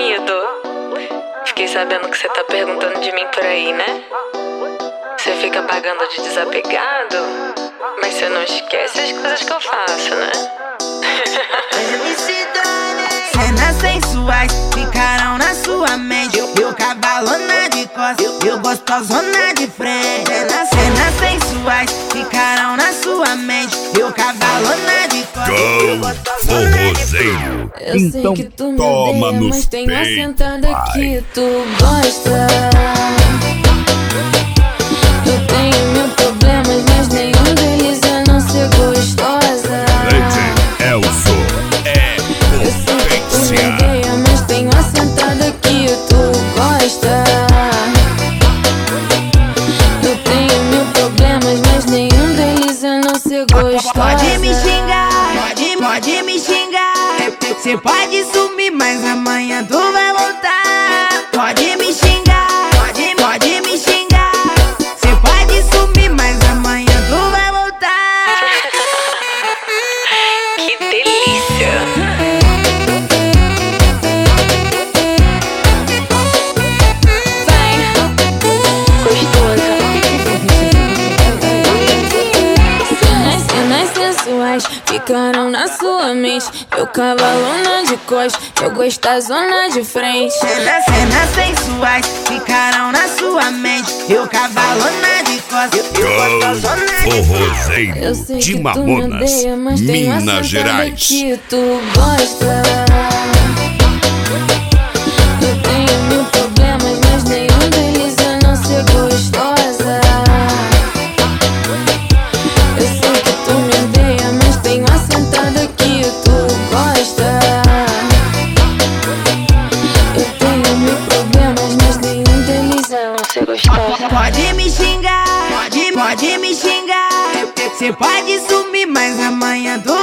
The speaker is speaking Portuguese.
sumido? Fiquei sabendo que você tá perguntando de mim por aí, né? Você fica pagando de desapegado, mas você não esquece as coisas que eu faço, né? Cenas sensuais ficarão na sua mente. Eu cavalona de costas, eu gostosona de frente. Cenas sensuais ficarão na sua mente. Eu cavalona de costas, eu gostosona de frente. Eu sei que tu me odeia, mas tem uma sentada que tu gosta. Eu tenho mil problemas, mas nenhum deles é não ser gostosa. Elson é Eu sei que tu me odeia, mas tem uma sentada que tu gosta. Eu tenho mil problemas, mas nenhum deles é não ser gostosa. Pode me xingar, pode me xingar. Cê pode sumir, mas amanhã tu vai voltar. Pode me xingar, pode me xingar. Cê pode sumir, mas amanhã tu vai voltar. Que delícia! Cenas sensuais ficaram na sua mente. Eu cavalona de costas, eu gostosona de frente. Cenas sensuais ficarão na sua mente. Eu cavalona de costas, eu gostosona de frente. Forrozeiro Eu sei de que tu me Mamonas, odeia, mas tem uma Minas sentada Gerais. que tu gosta. Eu tenho mil problemas, mas nenhum deles é não ser gostosa. Eu sei que tu me odeia, mas tem uma sentada que tu gosta. Eu tenho mil problemas, mas nenhum deles é não ser gostosa. Pode me xingar, pode me xingar. Cê pode sumir, mas amanhã tu